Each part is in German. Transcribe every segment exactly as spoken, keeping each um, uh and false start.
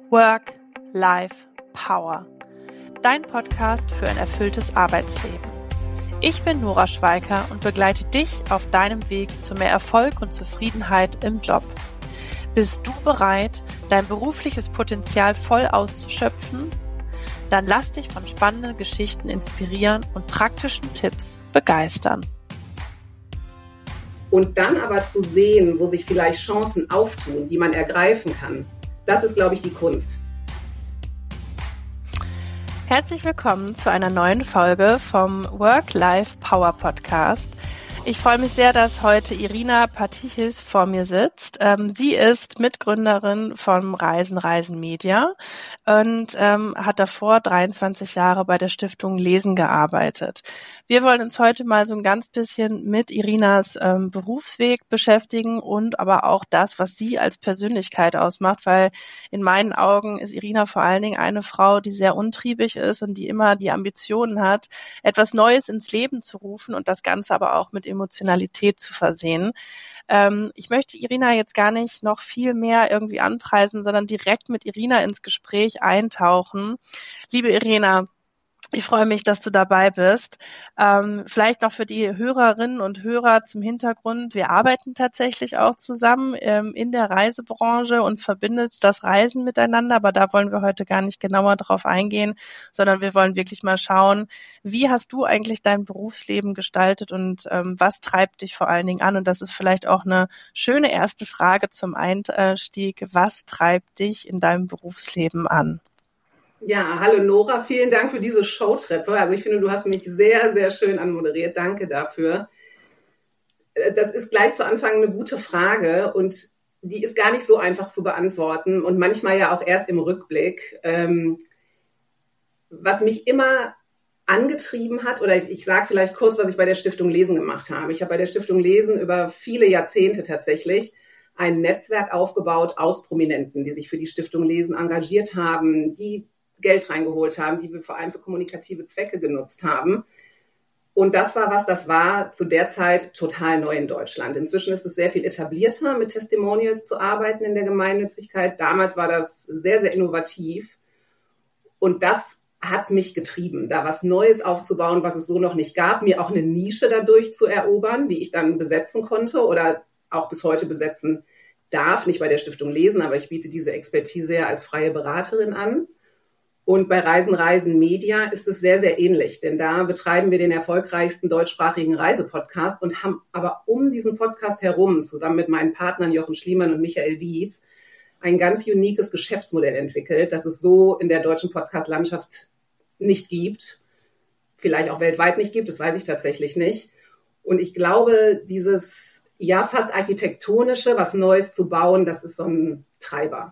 Work, Life, Power. Dein Podcast für ein erfülltes Arbeitsleben. Ich bin Nora Schweiker und begleite dich auf deinem Weg zu mehr Erfolg und Zufriedenheit im Job. Bist du bereit, dein berufliches Potenzial voll auszuschöpfen? Dann lass dich von spannenden Geschichten inspirieren und praktischen Tipps begeistern. Und dann aber zu sehen, wo sich vielleicht Chancen auftun, die man ergreifen kann, das ist, glaube ich, die Kunst. Herzlich willkommen zu einer neuen Folge vom Work-Life-Power Podcast. Ich freue mich sehr, dass heute Irina Patichis vor mir sitzt. Ähm, sie ist Mitgründerin vom Reisen Reisen Media und ähm, hat davor dreiundzwanzig Jahre bei der Stiftung Lesen gearbeitet. Wir wollen uns heute mal so ein ganz bisschen mit Irinas ähm, Berufsweg beschäftigen und aber auch das, was sie als Persönlichkeit ausmacht, weil in meinen Augen ist Irina vor allen Dingen eine Frau, die sehr untriebig ist und die immer die Ambitionen hat, etwas Neues ins Leben zu rufen und das Ganze aber auch mit Emotionalität zu versehen. Ähm, ich möchte Irina jetzt gar nicht noch viel mehr irgendwie anpreisen, sondern direkt mit Irina ins Gespräch eintauchen. Liebe Irina, ich freue mich, dass du dabei bist. Ähm, vielleicht noch für die Hörerinnen und Hörer zum Hintergrund. Wir arbeiten tatsächlich auch zusammen ähm, in der Reisebranche. Uns verbindet das Reisen miteinander, aber da wollen wir heute gar nicht genauer drauf eingehen, sondern wir wollen wirklich mal schauen, wie hast du eigentlich dein Berufsleben gestaltet und ähm, was treibt dich vor allen Dingen an? Und das ist vielleicht auch eine schöne erste Frage zum Einstieg. Was treibt dich in deinem Berufsleben an? Ja, hallo Nora, vielen Dank für diese Showtreppe. Also ich finde, du hast mich sehr, sehr schön anmoderiert. Danke dafür. Das ist gleich zu Anfang eine gute Frage und die ist gar nicht so einfach zu beantworten und manchmal ja auch erst im Rückblick. Ähm, was mich immer angetrieben hat, oder ich, ich sage vielleicht kurz, was ich bei der Stiftung Lesen gemacht habe. Ich habe bei der Stiftung Lesen über viele Jahrzehnte tatsächlich ein Netzwerk aufgebaut aus Prominenten, die sich für die Stiftung Lesen engagiert haben, die Geld reingeholt haben, die wir vor allem für kommunikative Zwecke genutzt haben. Und das war was, das war zu der Zeit total neu in Deutschland. Inzwischen ist es sehr viel etablierter, mit Testimonials zu arbeiten in der Gemeinnützigkeit. Damals war das sehr, sehr innovativ. Und das hat mich getrieben, da was Neues aufzubauen, was es so noch nicht gab, mir auch eine Nische dadurch zu erobern, die ich dann besetzen konnte oder auch bis heute besetzen darf. Nicht bei der Stiftung Lesen, aber ich biete diese Expertise ja als freie Beraterin an. Und bei Reisen Reisen Media ist es sehr, sehr ähnlich, denn da betreiben wir den erfolgreichsten deutschsprachigen Reisepodcast und haben aber um diesen Podcast herum, zusammen mit meinen Partnern Jochen Schliemann und Michael Dietz, ein ganz uniques Geschäftsmodell entwickelt, das es so in der deutschen Podcast-Landschaft nicht gibt, vielleicht auch weltweit nicht gibt, das weiß ich tatsächlich nicht. Und ich glaube, dieses ja fast architektonische, was Neues zu bauen, das ist so ein Treiber.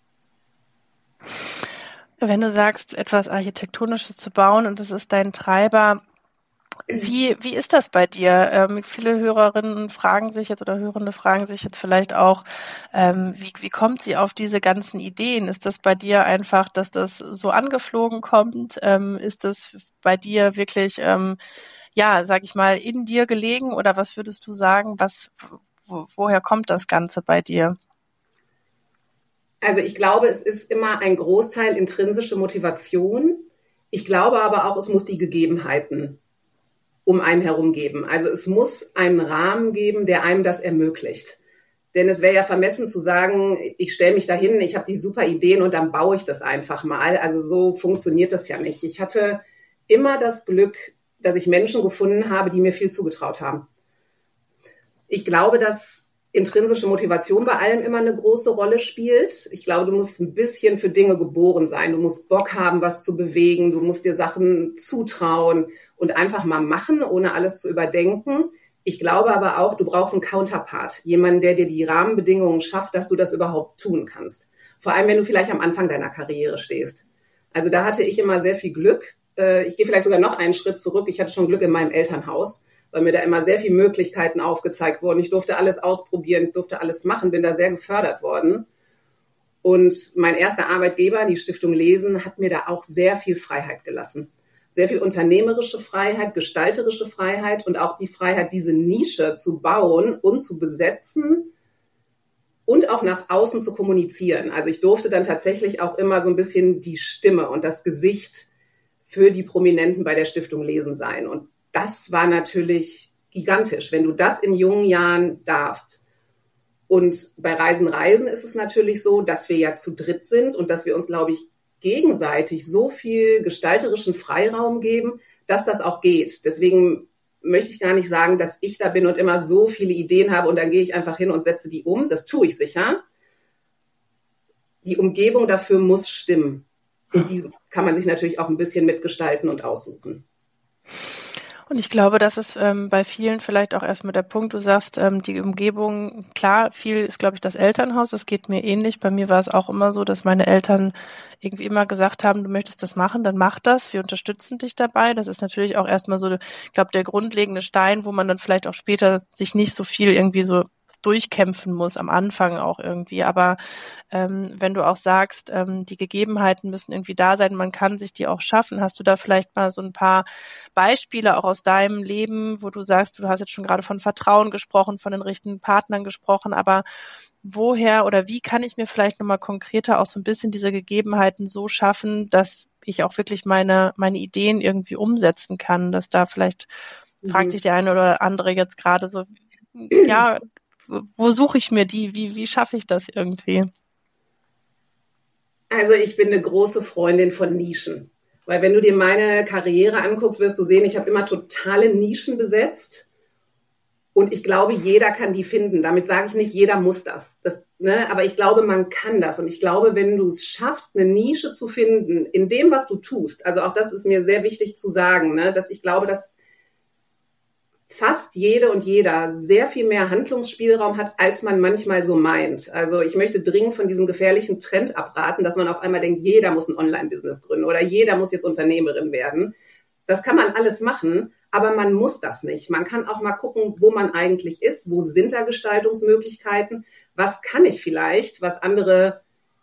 Wenn du sagst, etwas Architektonisches zu bauen und das ist dein Treiber, wie wie ist das bei dir? Ähm, viele Hörerinnen fragen sich jetzt oder Hörende fragen sich jetzt vielleicht auch, ähm, wie wie kommt sie auf diese ganzen Ideen? Ist das bei dir einfach, dass das so angeflogen kommt? Ähm, ist das bei dir wirklich, ähm, ja, sag ich mal, in dir gelegen oder was würdest du sagen, was wo, woher kommt das Ganze bei dir? Also ich glaube, es ist immer ein Großteil intrinsische Motivation. Ich glaube aber auch, es muss die Gegebenheiten um einen herum geben. Also es muss einen Rahmen geben, der einem das ermöglicht. Denn es wäre ja vermessen zu sagen, ich stelle mich dahin, ich habe die super Ideen und dann baue ich das einfach mal. Also so funktioniert das ja nicht. Ich hatte immer das Glück, dass ich Menschen gefunden habe, die mir viel zugetraut haben. Ich glaube, dass intrinsische Motivation bei allem immer eine große Rolle spielt. Ich glaube, du musst ein bisschen für Dinge geboren sein. Du musst Bock haben, was zu bewegen. Du musst dir Sachen zutrauen und einfach mal machen, ohne alles zu überdenken. Ich glaube aber auch, du brauchst einen Counterpart. Jemanden, der dir die Rahmenbedingungen schafft, dass du das überhaupt tun kannst. Vor allem, wenn du vielleicht am Anfang deiner Karriere stehst. Also da hatte ich immer sehr viel Glück. Ich gehe vielleicht sogar noch einen Schritt zurück. Ich hatte schon Glück in meinem Elternhaus, weil mir da immer sehr viele Möglichkeiten aufgezeigt wurden. Ich durfte alles ausprobieren, ich durfte alles machen, bin da sehr gefördert worden. Und mein erster Arbeitgeber, die Stiftung Lesen, hat mir da auch sehr viel Freiheit gelassen. Sehr viel unternehmerische Freiheit, gestalterische Freiheit und auch die Freiheit, diese Nische zu bauen und zu besetzen, und auch nach außen zu kommunizieren. Also ich durfte dann tatsächlich auch immer so ein bisschen die Stimme und das Gesicht für die Prominenten bei der Stiftung Lesen sein. Und das war natürlich gigantisch, wenn du das in jungen Jahren darfst. Und bei Reisen, Reisen ist es natürlich so, dass wir ja zu dritt sind und dass wir uns, glaube ich, gegenseitig so viel gestalterischen Freiraum geben, dass das auch geht. Deswegen möchte ich gar nicht sagen, dass ich da bin und immer so viele Ideen habe und dann gehe ich einfach hin und setze die um. Das tue ich sicher. Die Umgebung dafür muss stimmen. Und die kann man sich natürlich auch ein bisschen mitgestalten und aussuchen. Und ich glaube, das ist ähm, bei vielen vielleicht auch erstmal der Punkt, du sagst, ähm, die Umgebung, klar, viel ist, glaube ich, das Elternhaus, das geht mir ähnlich. Bei mir war es auch immer so, dass meine Eltern irgendwie immer gesagt haben, du möchtest das machen, dann mach das, wir unterstützen dich dabei. Das ist natürlich auch erstmal so, ich glaube, der grundlegende Stein, wo man dann vielleicht auch später sich nicht so viel irgendwie so durchkämpfen muss, am Anfang auch irgendwie. Aber ähm, wenn du auch sagst, ähm, die Gegebenheiten müssen irgendwie da sein, man kann sich die auch schaffen, hast du da vielleicht mal so ein paar Beispiele auch aus deinem Leben, wo du sagst, du hast jetzt schon gerade von Vertrauen gesprochen, von den richtigen Partnern gesprochen, aber woher oder wie kann ich mir vielleicht nochmal konkreter auch so ein bisschen diese Gegebenheiten so schaffen, dass ich auch wirklich meine meine Ideen irgendwie umsetzen kann, dass da vielleicht, mhm. fragt sich der eine oder andere jetzt gerade so, ja, wo suche ich mir die? Wie, wie schaffe ich das irgendwie? Also ich bin eine große Freundin von Nischen. Weil wenn du dir meine Karriere anguckst, wirst du sehen, ich habe immer totale Nischen besetzt. Und ich glaube, jeder kann die finden. Damit sage ich nicht, jeder muss das. das ne? Aber ich glaube, man kann das. Und ich glaube, wenn du es schaffst, eine Nische zu finden in dem, was du tust, also auch das ist mir sehr wichtig zu sagen, ne? Dass ich glaube, dass fast jede und jeder sehr viel mehr Handlungsspielraum hat, als man manchmal so meint. Also ich möchte dringend von diesem gefährlichen Trend abraten, dass man auf einmal denkt, jeder muss ein Online-Business gründen oder jeder muss jetzt Unternehmerin werden. Das kann man alles machen, aber man muss das nicht. Man kann auch mal gucken, wo man eigentlich ist, wo sind da Gestaltungsmöglichkeiten, was kann ich vielleicht, was andere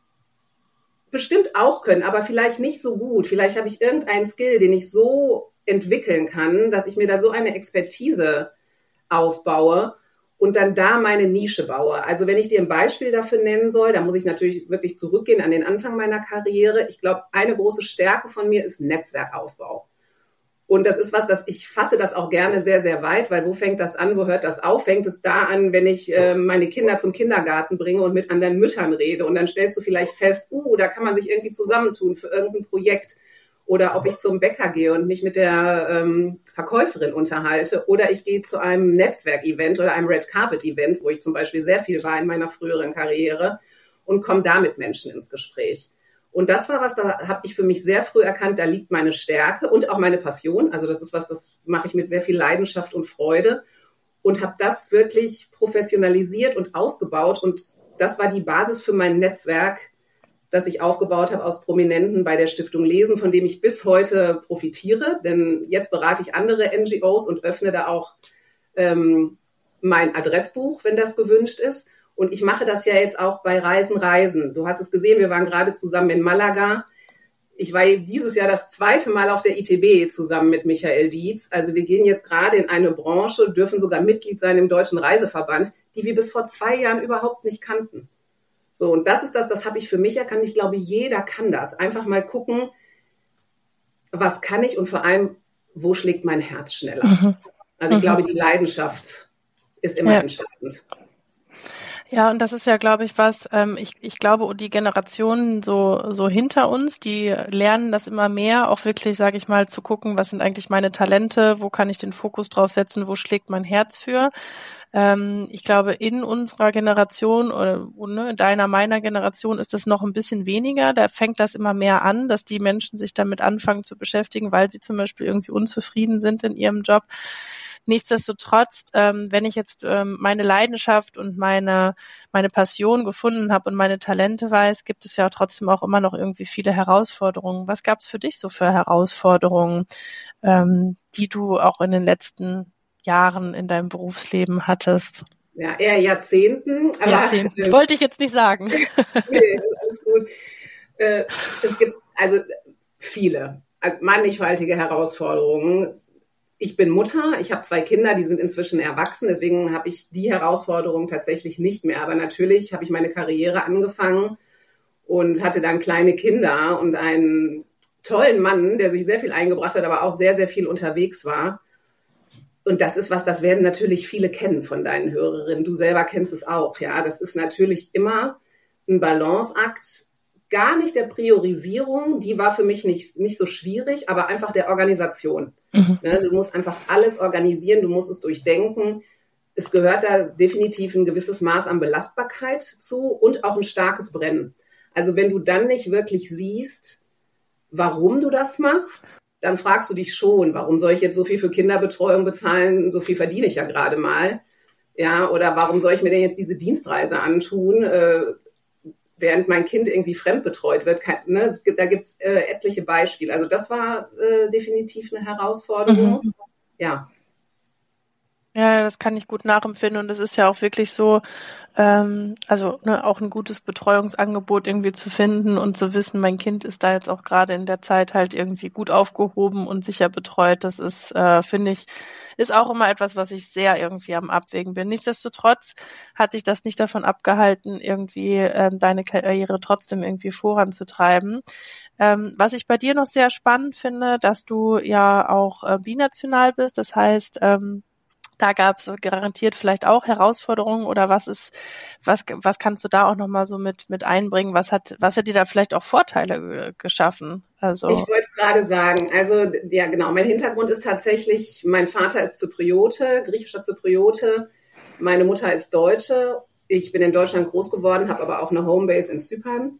bestimmt auch können, aber vielleicht nicht so gut. Vielleicht habe ich irgendeinen Skill, den ich so entwickeln kann, dass ich mir da so eine Expertise aufbaue und dann da meine Nische baue. Also wenn ich dir ein Beispiel dafür nennen soll, dann muss ich natürlich wirklich zurückgehen an den Anfang meiner Karriere. Ich glaube, eine große Stärke von mir ist Netzwerkaufbau. Und das ist was, dass ich fasse das auch gerne sehr, sehr weit, weil wo fängt das an, wo hört das auf? Fängt es da an, wenn ich äh, meine Kinder zum Kindergarten bringe und mit anderen Müttern rede und dann stellst du vielleicht fest, uh, da kann man sich irgendwie zusammentun für irgendein Projekt. Oder ob ich zum Bäcker gehe und mich mit der ähm, Verkäuferin unterhalte. Oder ich gehe zu einem Netzwerkevent oder einem Red Carpet Event, wo ich zum Beispiel sehr viel war in meiner früheren Karriere und komme da mit Menschen ins Gespräch. Und das war was, da habe ich für mich sehr früh erkannt, da liegt meine Stärke und auch meine Passion. Also das ist was, das mache ich mit sehr viel Leidenschaft und Freude und habe das wirklich professionalisiert und ausgebaut. Und das war die Basis für mein Netzwerk, das ich aufgebaut habe aus Prominenten bei der Stiftung Lesen, von dem ich bis heute profitiere. Denn jetzt berate ich andere N G Os und öffne da auch ähm, mein Adressbuch, wenn das gewünscht ist. Und ich mache das ja jetzt auch bei Reisen, Reisen. Du hast es gesehen, wir waren gerade zusammen in Malaga. Ich war dieses Jahr das zweite Mal auf der I T B zusammen mit Michael Dietz. Also wir gehen jetzt gerade in eine Branche, dürfen sogar Mitglied sein im Deutschen Reiseverband, die wir bis vor zwei Jahren überhaupt nicht kannten. So, und das ist das, das habe ich für mich erkannt. Ich glaube, jeder kann das. Einfach mal gucken, was kann ich und vor allem, wo schlägt mein Herz schneller? Mhm. Also ich mhm. glaube, die Leidenschaft ist immer ja. entscheidend. Ja, und das ist ja, glaube ich, was, ähm, ich, ich glaube, die Generationen so, so hinter uns, die lernen das immer mehr, auch wirklich, sage ich mal, zu gucken, was sind eigentlich meine Talente, wo kann ich den Fokus drauf setzen, wo schlägt mein Herz für. Ähm, ich glaube, in unserer Generation oder ne, in deiner, meiner Generation ist das noch ein bisschen weniger. Da fängt das immer mehr an, dass die Menschen sich damit anfangen zu beschäftigen, weil sie zum Beispiel irgendwie unzufrieden sind in ihrem Job. Nichtsdestotrotz, ähm, wenn ich jetzt ähm, meine Leidenschaft und meine meine Passion gefunden habe und meine Talente weiß, gibt es ja trotzdem auch immer noch irgendwie viele Herausforderungen. Was gab es für dich so für Herausforderungen, ähm, die du auch in den letzten Jahren in deinem Berufsleben hattest? Ja, eher Jahrzehnten. Aber Jahrzehnten. Äh, wollte ich jetzt nicht sagen. Nee, alles gut. Äh, es gibt also viele, mannigfaltige Herausforderungen. ich bin Mutter, ich habe zwei Kinder, die sind inzwischen erwachsen, deswegen habe ich die Herausforderung tatsächlich nicht mehr. Aber natürlich habe ich meine Karriere angefangen und hatte dann kleine Kinder und einen tollen Mann, der sich sehr viel eingebracht hat, aber auch sehr, sehr viel unterwegs war. Und das ist was, das werden natürlich viele kennen von deinen Hörerinnen. Du selber kennst es auch, ja. Das ist natürlich immer ein Balanceakt, gar nicht der Priorisierung, die war für mich nicht, nicht so schwierig, aber einfach der Organisation. Mhm. Ne, du musst einfach alles organisieren, du musst es durchdenken. Es gehört da definitiv ein gewisses Maß an Belastbarkeit zu und auch ein starkes Brennen. Also wenn du dann nicht wirklich siehst, warum du das machst, dann fragst du dich schon, warum soll ich jetzt so viel für Kinderbetreuung bezahlen? So viel verdiene ich ja gerade mal. Ja, oder warum soll ich mir denn jetzt diese Dienstreise antun, äh, während mein Kind irgendwie fremdbetreut wird? Kein, ne, es gibt, da gibt es äh, etliche Beispiele. Also das war äh, definitiv eine Herausforderung. Mhm. Ja. Ja, das kann ich gut nachempfinden und es ist ja auch wirklich so, ähm, also ne, auch ein gutes Betreuungsangebot irgendwie zu finden und zu wissen, mein Kind ist da jetzt auch gerade in der Zeit halt irgendwie gut aufgehoben und sicher betreut. Das ist, äh, finde ich, ist auch immer etwas, was ich sehr irgendwie am Abwägen bin. Nichtsdestotrotz hat sich das nicht davon abgehalten, irgendwie ähm, deine Karriere trotzdem irgendwie voranzutreiben. Ähm, was ich bei dir noch sehr spannend finde, dass du ja auch äh, binational bist, das heißt, ähm, da gab es garantiert vielleicht auch Herausforderungen oder was ist, was, was kannst du da auch nochmal so mit, mit einbringen? Was hat, was hat dir da vielleicht auch Vorteile ge- geschaffen? Also. Ich wollte es gerade sagen. Also, ja, genau. Mein Hintergrund ist tatsächlich, mein Vater ist Zypriote, griechischer Zypriote. Meine Mutter ist Deutsche. Ich bin in Deutschland groß geworden, habe aber auch eine Homebase in Zypern.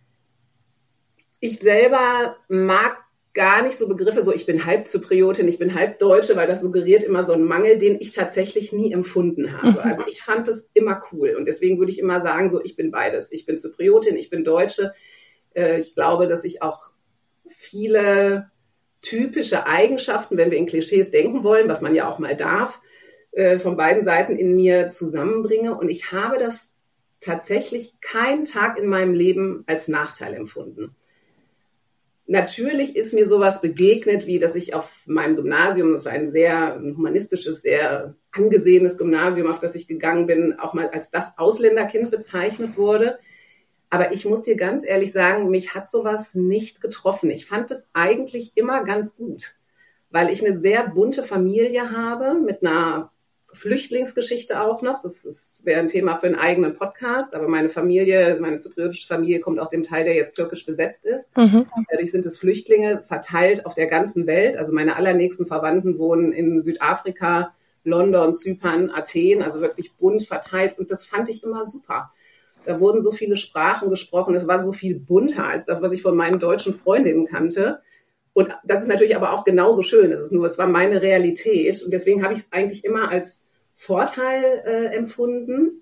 Ich selber mag gar nicht so Begriffe, so ich bin halb Zypriotin, ich bin halb Deutsche, weil das suggeriert immer so einen Mangel, den ich tatsächlich nie empfunden habe. Also ich fand das immer cool und deswegen würde ich immer sagen, so ich bin beides. Ich bin Zypriotin, ich bin Deutsche. Ich glaube, dass ich auch viele typische Eigenschaften, wenn wir in Klischees denken wollen, was man ja auch mal darf, von beiden Seiten in mir zusammenbringe und ich habe das tatsächlich keinen Tag in meinem Leben als Nachteil empfunden. Natürlich ist mir sowas begegnet, wie dass ich auf meinem Gymnasium, das war ein sehr ein humanistisches, sehr angesehenes Gymnasium, auf das ich gegangen bin, auch mal als das Ausländerkind bezeichnet wurde. Aber ich muss dir ganz ehrlich sagen, mich hat sowas nicht getroffen. Ich fand es eigentlich immer ganz gut, weil ich eine sehr bunte Familie habe mit einer Flüchtlingsgeschichte auch noch. Das ist, wäre ein Thema für einen eigenen Podcast. Aber meine Familie, meine zypriotische Familie kommt aus dem Teil, der jetzt türkisch besetzt ist. Mhm. Dadurch sind es Flüchtlinge verteilt auf der ganzen Welt. Also meine allernächsten Verwandten wohnen in Südafrika, London, Zypern, Athen. Also wirklich bunt verteilt. Und das fand ich immer super. Da wurden so viele Sprachen gesprochen. Es war so viel bunter als das, was ich von meinen deutschen Freundinnen kannte. Und das ist natürlich aber auch genauso schön. Es ist nur, es war meine Realität. Und deswegen habe ich es eigentlich immer als Vorteil äh, empfunden.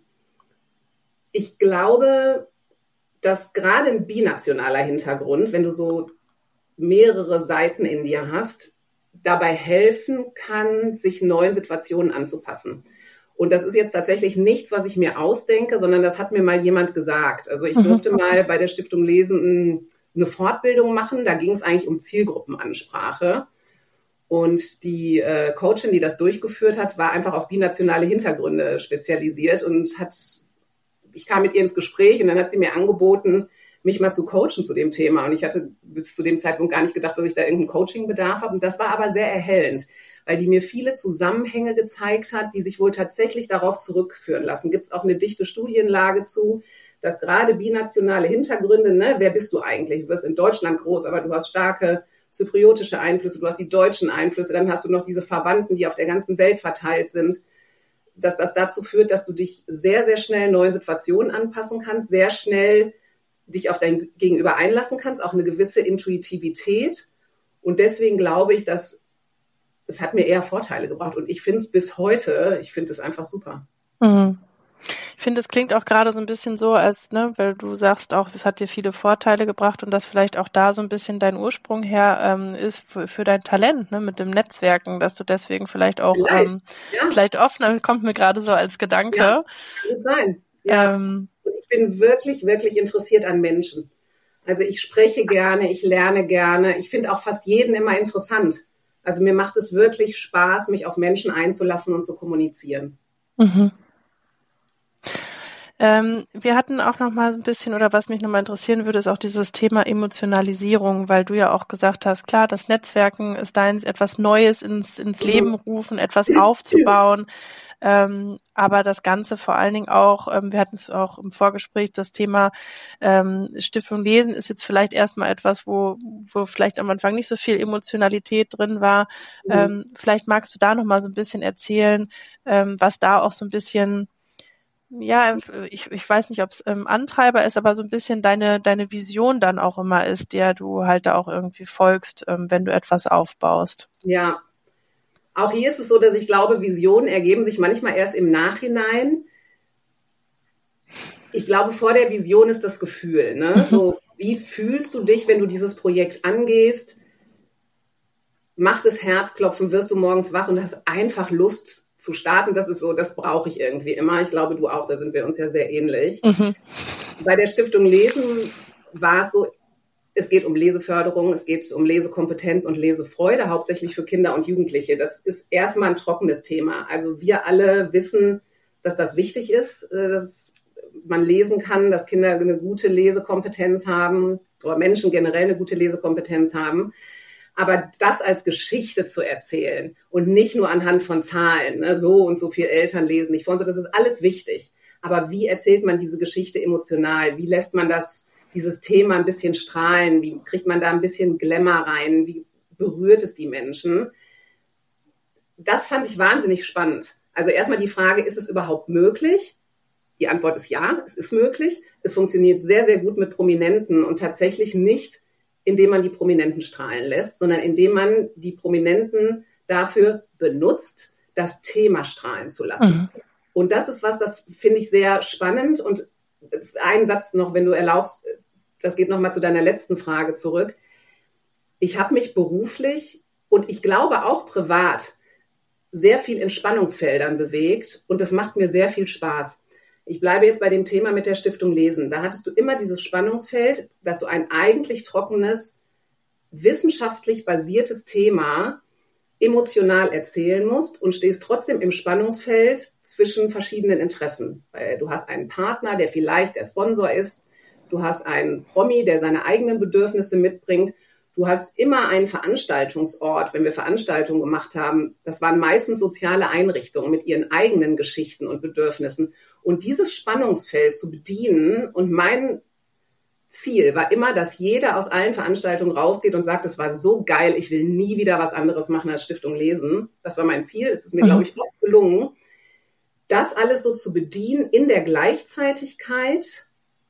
Ich glaube, dass gerade ein binationaler Hintergrund, wenn du so mehrere Seiten in dir hast, dabei helfen kann, sich neuen Situationen anzupassen. Und das ist jetzt tatsächlich nichts, was ich mir ausdenke, sondern das hat mir mal jemand gesagt. Also ich durfte mhm. mal bei der Stiftung Lesen eine Fortbildung machen. Da ging es eigentlich um Zielgruppenansprache. Und die äh, Coachin, die das durchgeführt hat, war einfach auf binationale Hintergründe spezialisiert und hat, ich kam mit ihr ins Gespräch und dann hat sie mir angeboten, mich mal zu coachen zu dem Thema. Und ich hatte bis zu dem Zeitpunkt gar nicht gedacht, dass ich da irgendeinen Coaching-Bedarf habe. Und das war aber sehr erhellend, weil die mir viele Zusammenhänge gezeigt hat, die sich wohl tatsächlich darauf zurückführen lassen. Gibt es auch eine dichte Studienlage zu, dass gerade binationale Hintergründe, ne, wer bist du eigentlich? Du wirst in Deutschland groß, aber du hast starke zypriotische Einflüsse, du hast die deutschen Einflüsse, dann hast du noch diese Verwandten, die auf der ganzen Welt verteilt sind, dass das dazu führt, dass du dich sehr, sehr schnell neuen Situationen anpassen kannst, sehr schnell dich auf dein Gegenüber einlassen kannst, auch eine gewisse Intuitivität. Und deswegen glaube ich, dass es hat mir eher Vorteile gebracht. Und ich finde es bis heute, ich finde es einfach super. Mhm. Ich finde, es klingt auch gerade so ein bisschen so, als, ne, weil du sagst auch, es hat dir viele Vorteile gebracht und dass vielleicht auch da so ein bisschen dein Ursprung her ähm, ist für, für dein Talent, ne, mit dem Netzwerken, dass du deswegen vielleicht auch vielleicht, ähm, ja. vielleicht offener, kommt mir gerade so als Gedanke. Ja, kann sein. Ja. Ähm, ich bin wirklich, wirklich interessiert an Menschen. Also ich spreche gerne, ich lerne gerne. Ich finde auch fast jeden immer interessant. Also mir macht es wirklich Spaß, mich auf Menschen einzulassen und zu kommunizieren. Mhm. Ähm, wir hatten auch noch mal ein bisschen, oder was mich noch mal interessieren würde, ist auch dieses Thema Emotionalisierung, weil du ja auch gesagt hast, klar, das Netzwerken ist deins, etwas Neues ins, ins Leben rufen, etwas aufzubauen, ähm, aber das Ganze vor allen Dingen auch, ähm, wir hatten es auch im Vorgespräch, das Thema ähm, Stiftung Lesen ist jetzt vielleicht erstmal etwas, wo, wo vielleicht am Anfang nicht so viel Emotionalität drin war. Mhm. Ähm, vielleicht magst du da noch mal so ein bisschen erzählen, ähm, was da auch so ein bisschen, ja, ich, ich weiß nicht, ob es ähm, Antreiber ist, aber so ein bisschen deine deine Vision dann auch immer ist, der du halt da auch irgendwie folgst, ähm, wenn du etwas aufbaust. Ja, auch hier ist es so, dass ich glaube, Visionen ergeben sich manchmal erst im Nachhinein. Ich glaube, vor der Vision ist das Gefühl, ne? So, wie fühlst du dich, wenn du dieses Projekt angehst? Macht es Herzklopfen, wirst du morgens wach und hast einfach Lust zu starten, das ist so, das brauche ich irgendwie immer. Ich glaube, du auch, da sind wir uns ja sehr ähnlich. Mhm. Bei der Stiftung Lesen war es so, es geht um Leseförderung, es geht um Lesekompetenz und Lesefreude, hauptsächlich für Kinder und Jugendliche. Das ist erstmal ein trockenes Thema. Also wir alle wissen, dass das wichtig ist, dass man lesen kann, dass Kinder eine gute Lesekompetenz haben oder Menschen generell eine gute Lesekompetenz haben. Aber das als Geschichte zu erzählen und nicht nur anhand von Zahlen, ne, so und so viele Eltern lesen nicht vor und so, das ist alles wichtig. Aber wie erzählt man diese Geschichte emotional? Wie lässt man das, dieses Thema ein bisschen strahlen? Wie kriegt man da ein bisschen Glamour rein? Wie berührt es die Menschen? Das fand ich wahnsinnig spannend. Also erstmal die Frage, ist es überhaupt möglich? Die Antwort ist ja, es ist möglich. Es funktioniert sehr, sehr gut mit Prominenten und tatsächlich nicht, indem man die Prominenten strahlen lässt, sondern indem man die Prominenten dafür benutzt, das Thema strahlen zu lassen. Mhm. Und das ist was, das finde ich sehr spannend. Und einen Satz noch, wenn du erlaubst, das geht nochmal zu deiner letzten Frage zurück. Ich habe mich beruflich und ich glaube auch privat sehr viel in Spannungsfeldern bewegt und das macht mir sehr viel Spaß. Ich bleibe jetzt bei dem Thema mit der Stiftung Lesen. Da hattest du immer dieses Spannungsfeld, dass du ein eigentlich trockenes, wissenschaftlich basiertes Thema emotional erzählen musst und stehst trotzdem im Spannungsfeld zwischen verschiedenen Interessen. Weil du hast einen Partner, der vielleicht der Sponsor ist. Du hast einen Promi, der seine eigenen Bedürfnisse mitbringt. Du hast immer einen Veranstaltungsort. Wenn wir Veranstaltungen gemacht haben, das waren meistens soziale Einrichtungen mit ihren eigenen Geschichten und Bedürfnissen. Und dieses Spannungsfeld zu bedienen, und mein Ziel war immer, dass jeder aus allen Veranstaltungen rausgeht und sagt, es war so geil, ich will nie wieder was anderes machen als Stiftung Lesen. Das war mein Ziel, es ist mir, mhm. glaube ich, auch gelungen. Das alles so zu bedienen in der Gleichzeitigkeit,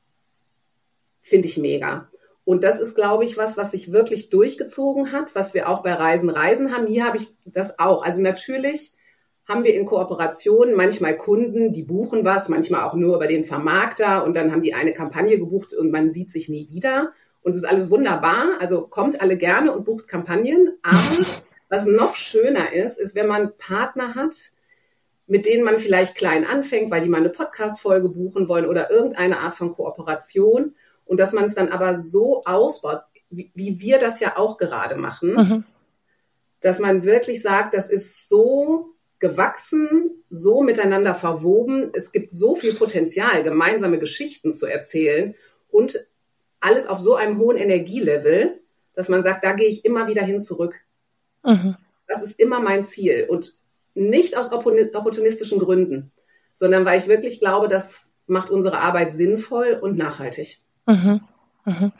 finde ich mega. Und das ist, glaube ich, was, was sich wirklich durchgezogen hat, was wir auch bei Reisen Reisen haben. Hier habe ich das auch. Also natürlich haben wir in Kooperationen manchmal Kunden, die buchen was, manchmal auch nur über den Vermarkter und dann haben die eine Kampagne gebucht und man sieht sich nie wieder. Und es ist alles wunderbar, also kommt alle gerne und bucht Kampagnen. Aber was noch schöner ist, ist, wenn man Partner hat, mit denen man vielleicht klein anfängt, weil die mal eine Podcast-Folge buchen wollen oder irgendeine Art von Kooperation und dass man es dann aber so ausbaut, wie, wie wir das ja auch gerade machen, mhm. dass man wirklich sagt, das ist so gewachsen, so miteinander verwoben. Es gibt so viel Potenzial, gemeinsame Geschichten zu erzählen und alles auf so einem hohen Energielevel, dass man sagt, da gehe ich immer wieder hin zurück. Mhm. Das ist immer mein Ziel und nicht aus opportunistischen Gründen, sondern weil ich wirklich glaube, das macht unsere Arbeit sinnvoll und nachhaltig. Mhm. Mhm.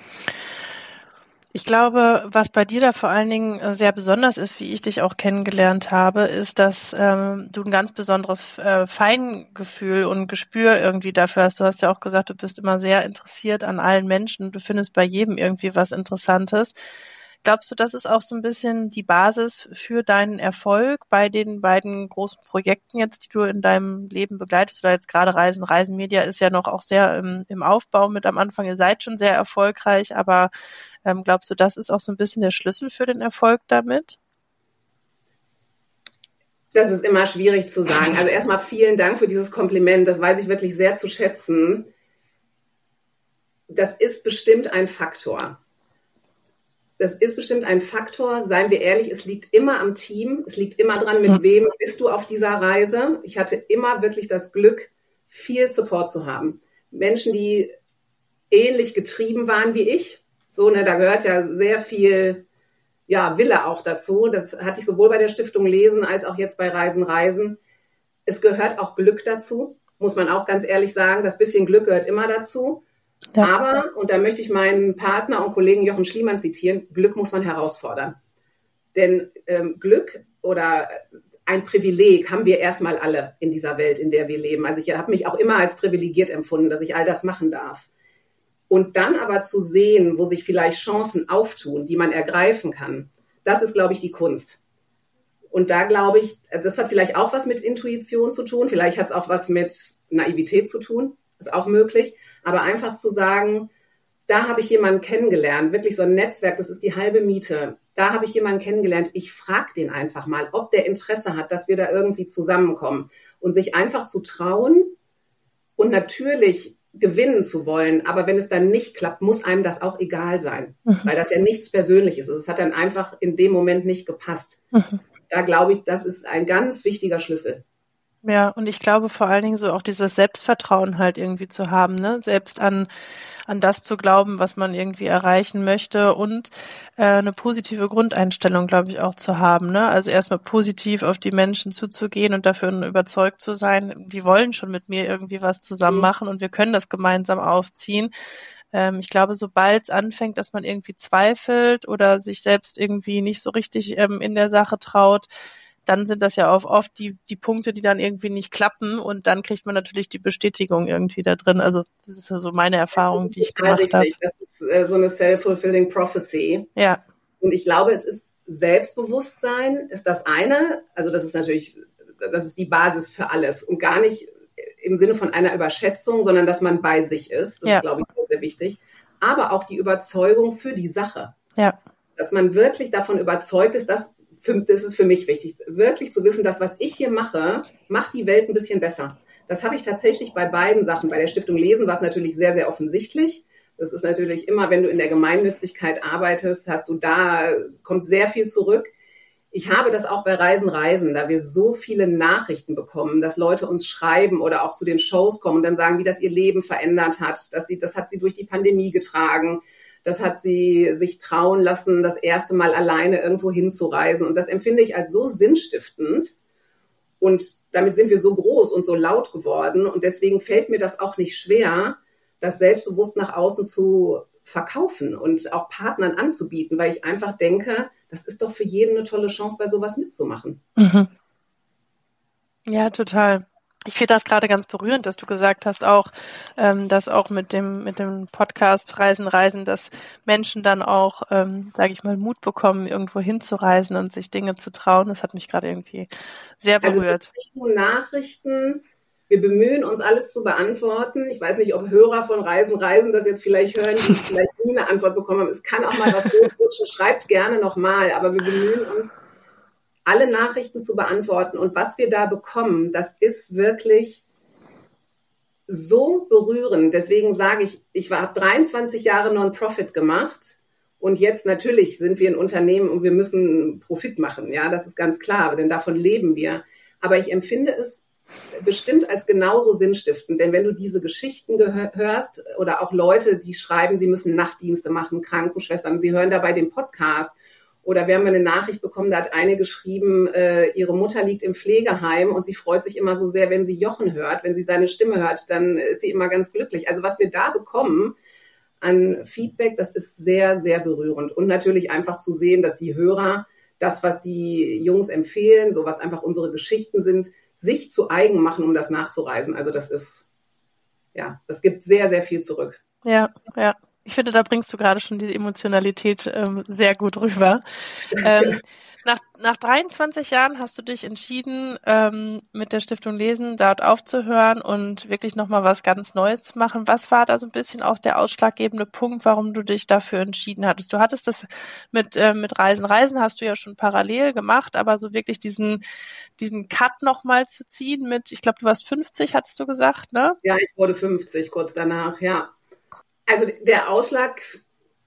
Ich glaube, was bei dir da vor allen Dingen sehr besonders ist, wie ich dich auch kennengelernt habe, ist, dass ähm, du ein ganz besonderes äh, Feingefühl und Gespür irgendwie dafür hast. Du hast ja auch gesagt, du bist immer sehr interessiert an allen Menschen. Du findest bei jedem irgendwie was Interessantes. Glaubst du, das ist auch so ein bisschen die Basis für deinen Erfolg bei den beiden großen Projekten jetzt, die du in deinem Leben begleitest? Oder jetzt gerade Reisen, Reisen Media ist ja noch auch sehr im, im Aufbau mit am Anfang. Ihr seid schon sehr erfolgreich, aber ähm, glaubst du, das ist auch so ein bisschen der Schlüssel für den Erfolg damit? Das ist immer schwierig zu sagen. Also erstmal vielen Dank für dieses Kompliment. Das weiß ich wirklich sehr zu schätzen. Das ist bestimmt ein Faktor. das ist bestimmt ein Faktor. Seien wir ehrlich, es liegt immer am Team. Es liegt immer dran, mit wem bist du auf dieser Reise. Ich hatte immer wirklich das Glück, viel Support zu haben. Menschen, die ähnlich getrieben waren wie ich. So, ne, da gehört ja sehr viel, ja, Wille auch dazu. Das hatte ich sowohl bei der Stiftung Lesen als auch jetzt bei Reisen, Reisen. Es gehört auch Glück dazu, muss man auch ganz ehrlich sagen. Das bisschen Glück gehört immer dazu. Ja. Aber, und da möchte ich meinen Partner und Kollegen Jochen Schliemann zitieren, Glück muss man herausfordern. Denn ähm, Glück oder ein Privileg haben wir erstmal alle in dieser Welt, in der wir leben. Also ich habe mich auch immer als privilegiert empfunden, dass ich all das machen darf. Und dann aber zu sehen, wo sich vielleicht Chancen auftun, die man ergreifen kann, das ist, glaube ich, die Kunst. Und da glaube ich, das hat vielleicht auch was mit Intuition zu tun, vielleicht hat es auch was mit Naivität zu tun, ist auch möglich. Aber einfach zu sagen, da habe ich jemanden kennengelernt, wirklich so ein Netzwerk, das ist die halbe Miete. Da habe ich jemanden kennengelernt, ich frage den einfach mal, ob der Interesse hat, dass wir da irgendwie zusammenkommen. Und sich einfach zu trauen und natürlich gewinnen zu wollen. Aber wenn es dann nicht klappt, muss einem das auch egal sein, mhm. weil das ja nichts Persönliches ist. Es hat dann einfach in dem Moment nicht gepasst. Mhm. Da glaube ich, das ist ein ganz wichtiger Schlüssel. Ja, und ich glaube vor allen Dingen so auch dieses Selbstvertrauen halt irgendwie zu haben, ne, selbst an an das zu glauben, was man irgendwie erreichen möchte und äh, eine positive Grundeinstellung, glaube ich, auch zu haben, ne, also erstmal positiv auf die Menschen zuzugehen und dafür überzeugt zu sein, die wollen schon mit mir irgendwie was zusammen machen und wir können das gemeinsam aufziehen. Ähm, ich glaube, sobald es anfängt, dass man irgendwie zweifelt oder sich selbst irgendwie nicht so richtig ähm, in der Sache traut, dann sind das ja auch oft die, die Punkte, die dann irgendwie nicht klappen und dann kriegt man natürlich die Bestätigung irgendwie da drin. Also das ist ja so meine Erfahrung, die ich gemacht habe. Das ist äh, so eine self-fulfilling prophecy. Ja. Und ich glaube, es ist Selbstbewusstsein ist das eine. Also das ist natürlich, das ist die Basis für alles und gar nicht im Sinne von einer Überschätzung, sondern dass man bei sich ist. Das ja. ist, glaube ich, sehr, sehr wichtig. Aber auch die Überzeugung für die Sache. Ja. Dass man wirklich davon überzeugt ist, dass Für, das ist für mich wichtig, wirklich zu wissen, dass was ich hier mache, macht die Welt ein bisschen besser. Das habe ich tatsächlich bei beiden Sachen. Bei der Stiftung Lesen war es natürlich sehr, sehr offensichtlich. Das ist natürlich immer, wenn du in der Gemeinnützigkeit arbeitest, hast du da, kommt sehr viel zurück. Ich habe das auch bei Reisen, Reisen, da wir so viele Nachrichten bekommen, dass Leute uns schreiben oder auch zu den Shows kommen und dann sagen, wie das ihr Leben verändert hat, dass sie, das hat sie durch die Pandemie getragen. Das hat sie sich trauen lassen, das erste Mal alleine irgendwo hinzureisen. Und das empfinde ich als so sinnstiftend. Und damit sind wir so groß und so laut geworden. Und deswegen fällt mir das auch nicht schwer, das selbstbewusst nach außen zu verkaufen und auch Partnern anzubieten, weil ich einfach denke, das ist doch für jeden eine tolle Chance, bei sowas mitzumachen. Mhm. Ja, total. Ich finde das gerade ganz berührend, dass du gesagt hast auch, ähm, dass auch mit dem mit dem Podcast Reisen, Reisen, dass Menschen dann auch, ähm, sage ich mal, Mut bekommen, irgendwo hinzureisen und sich Dinge zu trauen. Das hat mich gerade irgendwie sehr berührt. Also wir kriegen Nachrichten, wir bemühen uns, alles zu beantworten. Ich weiß nicht, ob Hörer von Reisen, Reisen das jetzt vielleicht hören, die vielleicht nie eine Antwort bekommen haben. Es kann auch mal was durchrutschen, schreibt gerne nochmal, aber wir bemühen uns, alle Nachrichten zu beantworten. Und was wir da bekommen, das ist wirklich so berührend. Deswegen sage ich, ich habe dreiundzwanzig Jahre Non-Profit gemacht und jetzt natürlich sind wir ein Unternehmen und wir müssen Profit machen. Ja, das ist ganz klar, denn davon leben wir. Aber ich empfinde es bestimmt als genauso sinnstiftend. Denn wenn du diese Geschichten gehör- hörst oder auch Leute, die schreiben, sie müssen Nachtdienste machen, Krankenschwestern, sie hören dabei den Podcast. Oder wir haben eine Nachricht bekommen, da hat eine geschrieben, äh, ihre Mutter liegt im Pflegeheim und sie freut sich immer so sehr, wenn sie Jochen hört. Wenn sie seine Stimme hört, dann ist sie immer ganz glücklich. Also was wir da bekommen an Feedback, das ist sehr, sehr berührend. Und natürlich einfach zu sehen, dass die Hörer das, was die Jungs empfehlen, so was einfach unsere Geschichten sind, sich zu eigen machen, um das nachzureisen. Also das ist, ja, das gibt sehr, sehr viel zurück. Ja, ja. Ich finde, da bringst du gerade schon die Emotionalität ähm, sehr gut rüber. Ähm, nach, nach dreiundzwanzig Jahren hast du dich entschieden, ähm, mit der Stiftung Lesen dort aufzuhören und wirklich nochmal was ganz Neues zu machen. Was war da so ein bisschen auch der ausschlaggebende Punkt, warum du dich dafür entschieden hattest? Du hattest das mit, äh, mit Reisen, Reisen hast du ja schon parallel gemacht, aber so wirklich diesen, diesen Cut nochmal zu ziehen mit, ich glaube, du warst fünfzig, hattest du gesagt, ne? Ja, ich wurde fünfzig kurz danach, ja. Also der Ausschlag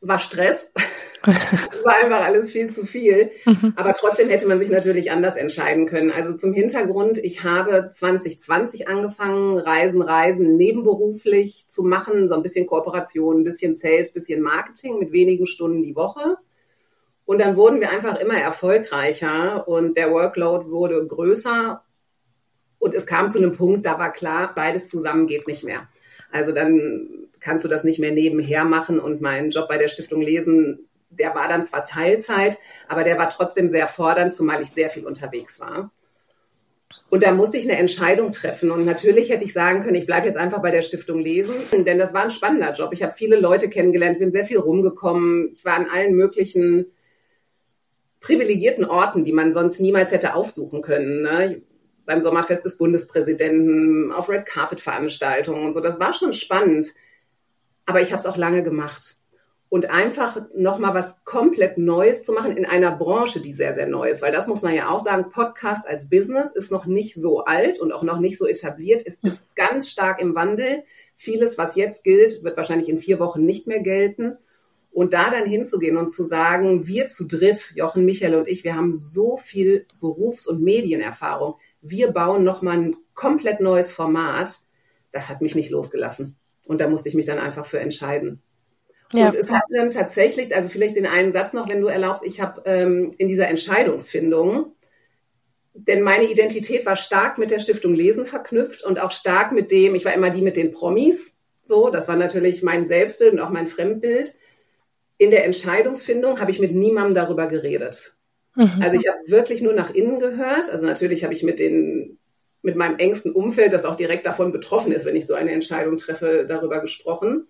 war Stress. Es war einfach alles viel zu viel. Aber trotzdem hätte man sich natürlich anders entscheiden können. Also zum Hintergrund, ich habe zwanzig zwanzig angefangen, Reisen, Reisen nebenberuflich zu machen. So ein bisschen Kooperation, ein bisschen Sales, ein bisschen Marketing mit wenigen Stunden die Woche. Und dann wurden wir einfach immer erfolgreicher und der Workload wurde größer. Und es kam zu einem Punkt, da war klar, beides zusammen geht nicht mehr. Also dann kannst du das nicht mehr nebenher machen. Und mein Job bei der Stiftung Lesen, der war dann zwar Teilzeit, aber der war trotzdem sehr fordernd, zumal ich sehr viel unterwegs war. Und da musste ich eine Entscheidung treffen. Und natürlich hätte ich sagen können, ich bleibe jetzt einfach bei der Stiftung Lesen, denn das war ein spannender Job. Ich habe viele Leute kennengelernt, bin sehr viel rumgekommen. Ich war an allen möglichen privilegierten Orten, die man sonst niemals hätte aufsuchen können, ne? Beim Sommerfest des Bundespräsidenten, auf Red-Carpet-Veranstaltungen und so. Das war schon spannend, aber ich habe es auch lange gemacht. Und einfach nochmal was komplett Neues zu machen in einer Branche, die sehr, sehr neu ist. Weil das muss man ja auch sagen, Podcast als Business ist noch nicht so alt und auch noch nicht so etabliert. Es ist ganz stark im Wandel. Vieles, was jetzt gilt, wird wahrscheinlich in vier Wochen nicht mehr gelten. Und da dann hinzugehen und zu sagen, wir zu dritt, Jochen, Michael und ich, wir haben so viel Berufs- und Medienerfahrung. Wir bauen nochmal ein komplett neues Format. Das hat mich nicht losgelassen. Und da musste ich mich dann einfach für entscheiden. Ja. Und es hat dann tatsächlich, also vielleicht den einen Satz noch, wenn du erlaubst, ich habe ähm, in dieser Entscheidungsfindung, denn meine Identität war stark mit der Stiftung Lesen verknüpft und auch stark mit dem, ich war immer die mit den Promis, so, das war natürlich mein Selbstbild und auch mein Fremdbild. In der Entscheidungsfindung habe ich mit niemandem darüber geredet. Mhm. Also ich habe wirklich nur nach innen gehört. Also natürlich habe ich mit den, mit meinem engsten Umfeld, das auch direkt davon betroffen ist, wenn ich so eine Entscheidung treffe, darüber gesprochen.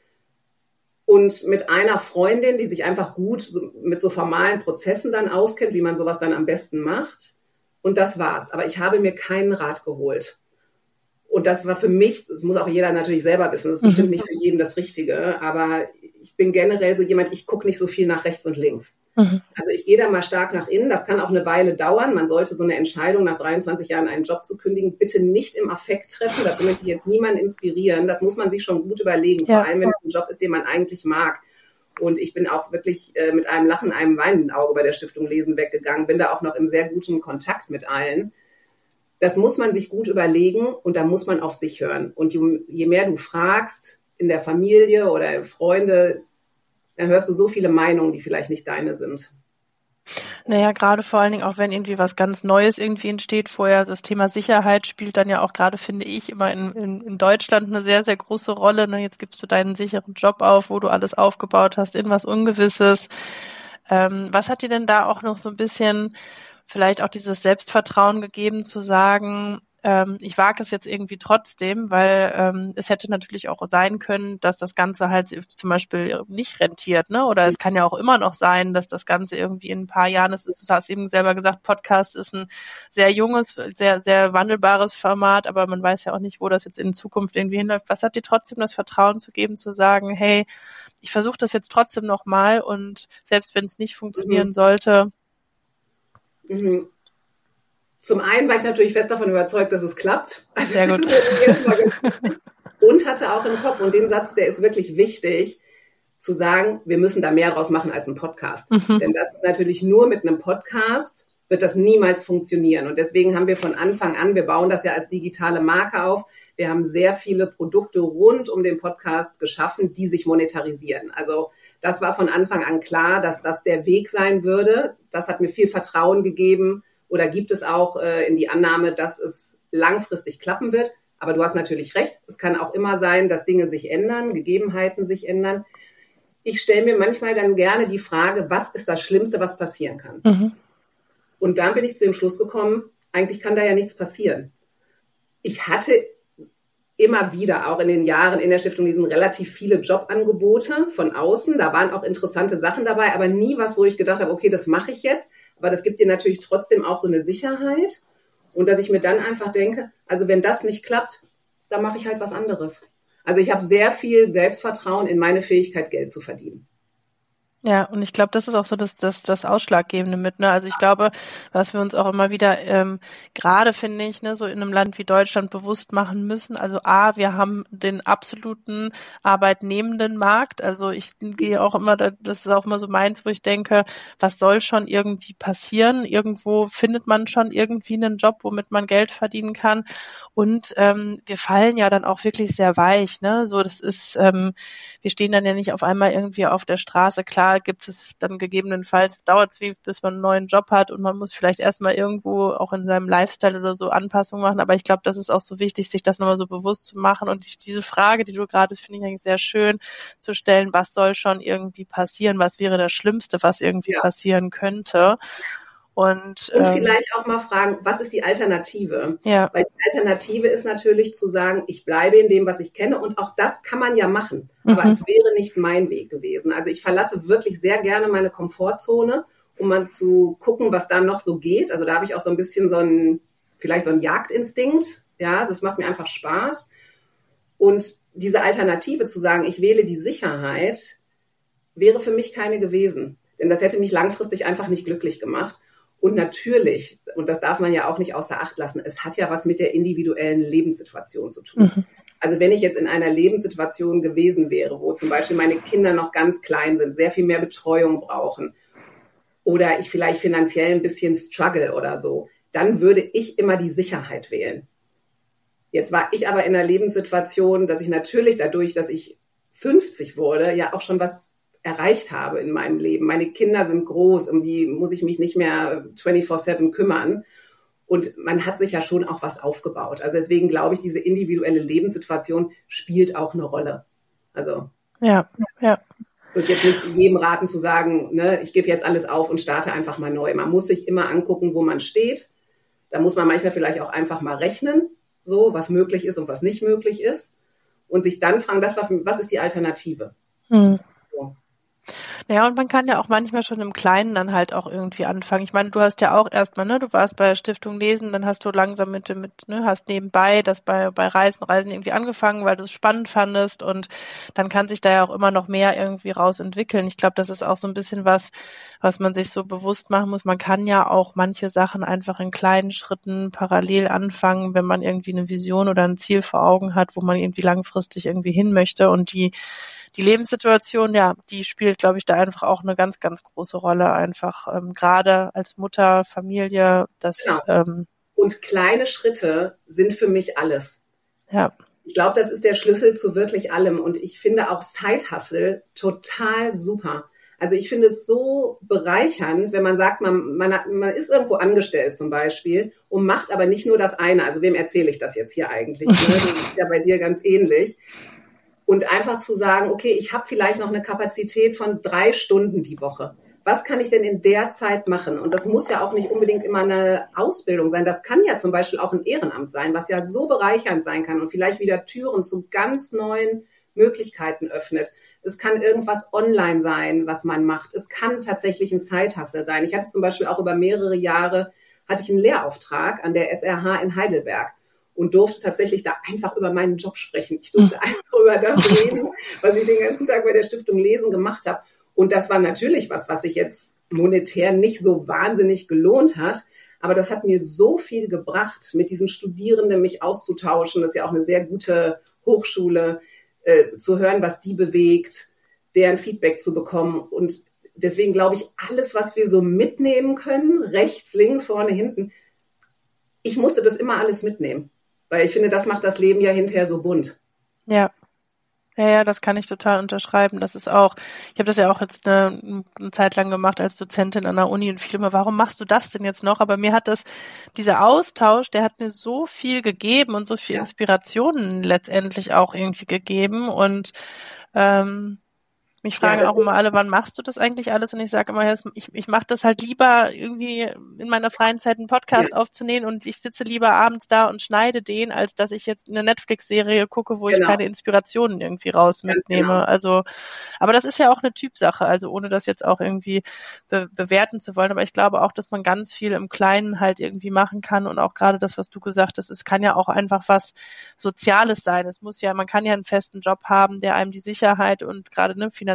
Und mit einer Freundin, die sich einfach gut so, mit so formalen Prozessen dann auskennt, wie man sowas dann am besten macht. Und das war's. Aber ich habe mir keinen Rat geholt. Und das war für mich, das muss auch jeder natürlich selber wissen, das ist bestimmt nicht für jeden das Richtige, aber ich bin generell so jemand, ich gucke nicht so viel nach rechts und links. Mhm. Also ich gehe da mal stark nach innen, das kann auch eine Weile dauern. Man sollte so eine Entscheidung, nach dreiundzwanzig Jahren einen Job zu kündigen, bitte nicht im Affekt treffen. Dazu möchte ich jetzt niemanden inspirieren. Das muss man sich schon gut überlegen, ja. Vor allem, wenn es ein Job ist, den man eigentlich mag. Und ich bin auch wirklich äh, mit einem Lachen, einem weinenden Auge bei der Stiftung Lesen weggegangen, bin da auch noch in sehr gutem Kontakt mit allen. Das muss man sich gut überlegen und da muss man auf sich hören. Und je, je mehr du fragst in der Familie oder Freunde, dann hörst du so viele Meinungen, die vielleicht nicht deine sind. Naja, gerade vor allen Dingen auch, wenn irgendwie was ganz Neues irgendwie entsteht vorher. Das Thema Sicherheit spielt dann ja auch gerade, finde ich, immer in, in, in Deutschland eine sehr, sehr große Rolle. Ne? Jetzt gibst du deinen sicheren Job auf, wo du alles aufgebaut hast, in was Ungewisses. Ähm, was hat dir denn da auch noch so ein bisschen vielleicht auch dieses Selbstvertrauen gegeben, zu sagen, ähm, ich wage es jetzt irgendwie trotzdem, weil ähm, es hätte natürlich auch sein können, dass das Ganze halt zum Beispiel nicht rentiert, ne? Oder es kann ja auch immer noch sein, dass das Ganze irgendwie in ein paar Jahren ist. Du hast eben selber gesagt, Podcast ist ein sehr junges, sehr, sehr wandelbares Format, aber man weiß ja auch nicht, wo das jetzt in Zukunft irgendwie hinläuft. Was hat dir trotzdem das Vertrauen zu geben, zu sagen, hey, ich versuche das jetzt trotzdem nochmal und selbst wenn es nicht funktionieren mhm. sollte. Mhm. Zum einen war ich natürlich fest davon überzeugt, dass es klappt. Also sehr gut. Und hatte auch im Kopf, und den Satz, der ist wirklich wichtig, zu sagen, wir müssen da mehr draus machen als ein Podcast. Mhm. Denn das ist natürlich nur mit einem Podcast wird das niemals funktionieren. Und deswegen haben wir von Anfang an, wir bauen das ja als digitale Marke auf, wir haben sehr viele Produkte rund um den Podcast geschaffen, die sich monetarisieren. Also das war von Anfang an klar, dass das der Weg sein würde. Das hat mir viel Vertrauen gegeben oder gibt es auch äh, in die Annahme, dass es langfristig klappen wird. Aber du hast natürlich recht, es kann auch immer sein, dass Dinge sich ändern, Gegebenheiten sich ändern. Ich stelle mir manchmal dann gerne die Frage, was ist das Schlimmste, was passieren kann? Mhm. Und dann bin ich zu dem Schluss gekommen, eigentlich kann da ja nichts passieren. Ich hatte immer wieder, auch in den Jahren in der Stiftung Lesen, relativ viele Jobangebote von außen. Da waren auch interessante Sachen dabei, aber nie was, wo ich gedacht habe, okay, das mache ich jetzt. Aber das gibt dir natürlich trotzdem auch so eine Sicherheit. Und dass ich mir dann einfach denke, also wenn das nicht klappt, dann mache ich halt was anderes. Also ich habe sehr viel Selbstvertrauen in meine Fähigkeit, Geld zu verdienen. Ja, und ich glaube, das ist auch so das, das, das Ausschlaggebende mit, ne? Also ich glaube, was wir uns auch immer wieder, ähm, gerade finde ich, ne, so in einem Land wie Deutschland bewusst machen müssen. Also A, wir haben den absoluten arbeitnehmenden Markt. Also ich gehe auch immer, das ist auch immer so meins, wo ich denke, was soll schon irgendwie passieren? Irgendwo findet man schon irgendwie einen Job, womit man Geld verdienen kann. Und ähm, wir fallen ja dann auch wirklich sehr weich, ne? So, das ist, ähm, wir stehen dann ja nicht auf einmal irgendwie auf der Straße. Klar gibt es dann gegebenenfalls, dauert es wie, bis man einen neuen Job hat und man muss vielleicht erstmal irgendwo auch in seinem Lifestyle oder so Anpassungen machen. Aber ich glaube, das ist auch so wichtig, sich das nochmal so bewusst zu machen. Und ich, diese Frage, die du gerade, finde ich eigentlich sehr schön zu stellen, was soll schon irgendwie passieren? Was wäre das Schlimmste, was irgendwie Ja. passieren könnte? Und, Und ähm, vielleicht auch mal fragen, was ist die Alternative? Ja. Weil die Alternative ist natürlich zu sagen, ich bleibe in dem, was ich kenne. Und auch das kann man ja machen. Aber Mhm. es wäre nicht mein Weg gewesen. Also ich verlasse wirklich sehr gerne meine Komfortzone, um mal zu gucken, was da noch so geht. Also da habe ich auch so ein bisschen so einen, vielleicht so einen Jagdinstinkt. Ja, das macht mir einfach Spaß. Und diese Alternative zu sagen, ich wähle die Sicherheit, wäre für mich keine gewesen. Denn das hätte mich langfristig einfach nicht glücklich gemacht. Und natürlich, und das darf man ja auch nicht außer Acht lassen, es hat ja was mit der individuellen Lebenssituation zu tun. Mhm. Also wenn ich jetzt in einer Lebenssituation gewesen wäre, wo zum Beispiel meine Kinder noch ganz klein sind, sehr viel mehr Betreuung brauchen oder ich vielleicht finanziell ein bisschen struggle oder so, dann würde ich immer die Sicherheit wählen. Jetzt war ich aber in einer Lebenssituation, dass ich natürlich dadurch, dass ich fünfzig wurde, ja auch schon was erreicht habe in meinem Leben. Meine Kinder sind groß, um die muss ich mich nicht mehr vierundzwanzig sieben kümmern. Und man hat sich ja schon auch was aufgebaut. Also deswegen glaube ich, diese individuelle Lebenssituation spielt auch eine Rolle. Also ja, ja. Ich würde jetzt nicht jedem raten zu sagen, ne, ich gebe jetzt alles auf und starte einfach mal neu. Man muss sich immer angucken, wo man steht. Da muss man manchmal vielleicht auch einfach mal rechnen, so was möglich ist und was nicht möglich ist. Und sich dann fragen, das war, was ist die Alternative? Hm. Ja, und man kann ja auch manchmal schon im Kleinen dann halt auch irgendwie anfangen. Ich meine, du hast ja auch erstmal, ne, du warst bei der Stiftung Lesen, dann hast du langsam mit, mit, ne, hast nebenbei das bei, bei Reisen, Reisen irgendwie angefangen, weil du es spannend fandest und dann kann sich da ja auch immer noch mehr irgendwie raus entwickeln. Ich glaube, das ist auch so ein bisschen was, was man sich so bewusst machen muss. Man kann ja auch manche Sachen einfach in kleinen Schritten parallel anfangen, wenn man irgendwie eine Vision oder ein Ziel vor Augen hat, wo man irgendwie langfristig irgendwie hin möchte und die Die Lebenssituation, ja, die spielt, glaube ich, da einfach auch eine ganz, ganz große Rolle. Einfach ähm, gerade als Mutter, Familie, das. Genau. Ähm, und kleine Schritte sind für mich alles. Ja. Ich glaube, das ist der Schlüssel zu wirklich allem. Und ich finde auch Side-Hustle total super. Also ich finde es so bereichernd, wenn man sagt, man, man, hat, man ist irgendwo angestellt zum Beispiel und macht aber nicht nur das eine. Also wem erzähle ich das jetzt hier eigentlich? Ne? Das ist ja bei dir ganz ähnlich. Und einfach zu sagen, okay, ich habe vielleicht noch eine Kapazität von drei Stunden die Woche. Was kann ich denn in der Zeit machen? Und das muss ja auch nicht unbedingt immer eine Ausbildung sein. Das kann ja zum Beispiel auch ein Ehrenamt sein, was ja so bereichernd sein kann und vielleicht wieder Türen zu ganz neuen Möglichkeiten öffnet. Es kann irgendwas online sein, was man macht. Es kann tatsächlich ein Side-Hustle sein. Ich hatte zum Beispiel auch über mehrere Jahre, hatte ich einen Lehrauftrag an der S R H in Heidelberg. Und durfte tatsächlich da einfach über meinen Job sprechen. Ich durfte einfach über das reden, was ich den ganzen Tag bei der Stiftung Lesen gemacht habe. Und das war natürlich was, was sich jetzt monetär nicht so wahnsinnig gelohnt hat. Aber das hat mir so viel gebracht, mit diesen Studierenden mich auszutauschen. Das ist ja auch eine sehr gute Hochschule, äh, zu hören, was die bewegt, deren Feedback zu bekommen. Und deswegen glaube ich, alles, was wir so mitnehmen können, rechts, links, vorne, hinten, ich musste das immer alles mitnehmen. Weil ich finde, das macht das Leben ja hinterher so bunt. Ja. Ja, ja, das kann ich total unterschreiben. Das ist auch, ich habe das ja auch jetzt eine, eine Zeit lang gemacht als Dozentin an der Uni und viele immer, warum machst du das denn jetzt noch? Aber mir hat das, dieser Austausch, der hat mir so viel gegeben und so viel Ja. Inspirationen letztendlich auch irgendwie gegeben und ähm, mich fragen Ja, auch immer alle, wann machst du das eigentlich alles? Und ich sage immer, ich, ich mache das halt lieber irgendwie in meiner freien Zeit einen Podcast ja. aufzunehmen und ich sitze lieber abends da und schneide den, als dass ich jetzt eine Netflix-Serie gucke, wo genau. ich keine Inspirationen irgendwie raus mitnehme. Genau. Also, aber das ist ja auch eine Typsache, also ohne das jetzt auch irgendwie be- bewerten zu wollen. Aber ich glaube auch, dass man ganz viel im Kleinen halt irgendwie machen kann und auch gerade das, was du gesagt hast, es kann ja auch einfach was Soziales sein. Es muss ja, man kann ja einen festen Job haben, der einem die Sicherheit und gerade eine finanzielle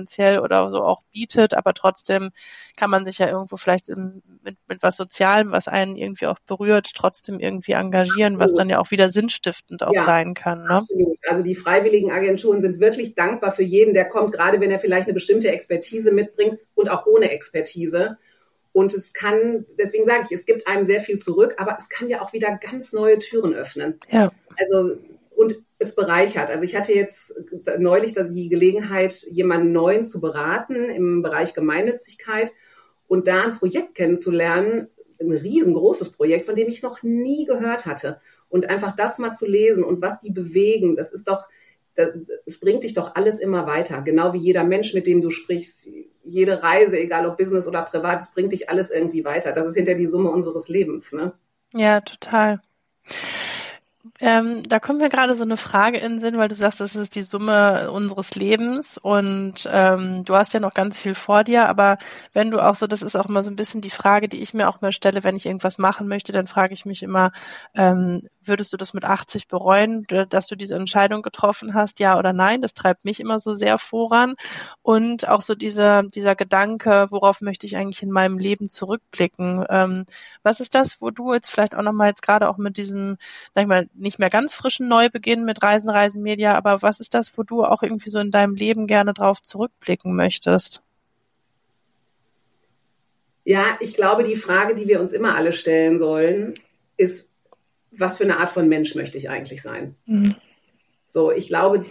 finanziell oder so auch bietet, aber trotzdem kann man sich ja irgendwo vielleicht in, mit, mit was Sozialem, was einen irgendwie auch berührt, trotzdem irgendwie engagieren, Absolut. Was dann ja auch wieder sinnstiftend auch ja, sein kann. Ne? Absolut. Also die freiwilligen Agenturen sind wirklich dankbar für jeden, der kommt, gerade wenn er vielleicht eine bestimmte Expertise mitbringt und auch ohne Expertise. Und es kann, deswegen sage ich, es gibt einem sehr viel zurück, aber es kann ja auch wieder ganz neue Türen öffnen. Ja. Also, und es bereichert. Also ich hatte jetzt neulich die Gelegenheit, jemanden Neuen zu beraten im Bereich Gemeinnützigkeit und da ein Projekt kennenzulernen, ein riesengroßes Projekt, von dem ich noch nie gehört hatte. Und einfach das mal zu lesen und was die bewegen, das ist doch, es bringt dich doch alles immer weiter. Genau wie jeder Mensch, mit dem du sprichst, jede Reise, egal ob Business oder privat, es bringt dich alles irgendwie weiter. Das ist hinterher die Summe unseres Lebens, ne? Ja, total. Ähm, da kommt mir gerade so eine Frage in den Sinn, weil du sagst, das ist die Summe unseres Lebens und ähm, du hast ja noch ganz viel vor dir, aber wenn du auch so, das ist auch immer so ein bisschen die Frage, die ich mir auch mal stelle, wenn ich irgendwas machen möchte, dann frage ich mich immer, ähm, würdest du das mit achtzig bereuen, dass du diese Entscheidung getroffen hast, ja oder nein? Das treibt mich immer so sehr voran und auch so dieser dieser Gedanke, worauf möchte ich eigentlich in meinem Leben zurückblicken? Ähm, was ist das, wo du jetzt vielleicht auch nochmal jetzt gerade auch mit diesem, sag ich mal, nicht mehr ganz frischen Neubeginn mit Reisen, Reisen, Media, aber was ist das, wo du auch irgendwie so in deinem Leben gerne drauf zurückblicken möchtest? Ja, ich glaube, die Frage, die wir uns immer alle stellen sollen, ist, was für eine Art von Mensch möchte ich eigentlich sein? Mhm. So, ich glaube,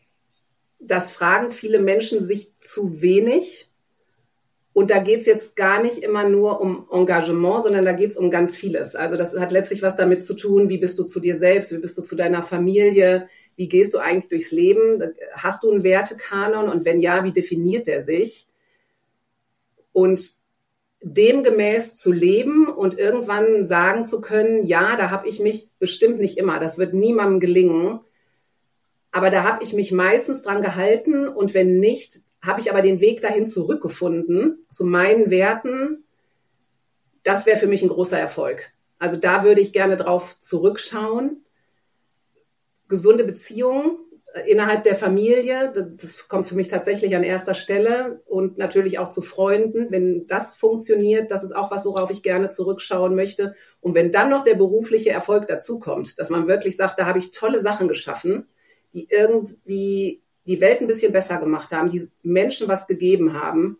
das fragen viele Menschen sich zu wenig. Und da geht es jetzt gar nicht immer nur um Engagement, sondern da geht es um ganz vieles. Also das hat letztlich was damit zu tun, wie bist du zu dir selbst, wie bist du zu deiner Familie, wie gehst du eigentlich durchs Leben? Hast du einen Wertekanon und wenn ja, wie definiert der sich? Und demgemäß zu leben und irgendwann sagen zu können, ja, da habe ich mich bestimmt nicht immer, das wird niemandem gelingen, aber da habe ich mich meistens dran gehalten und wenn nicht, habe ich aber den Weg dahin zurückgefunden zu meinen Werten. Das wäre für mich ein großer Erfolg. Also da würde ich gerne drauf zurückschauen. Gesunde Beziehungen innerhalb der Familie, das kommt für mich tatsächlich an erster Stelle und natürlich auch zu Freunden. Wenn das funktioniert, das ist auch was, worauf ich gerne zurückschauen möchte. Und wenn dann noch der berufliche Erfolg dazukommt, dass man wirklich sagt, da habe ich tolle Sachen geschaffen, die irgendwie die Welt ein bisschen besser gemacht haben, die Menschen was gegeben haben.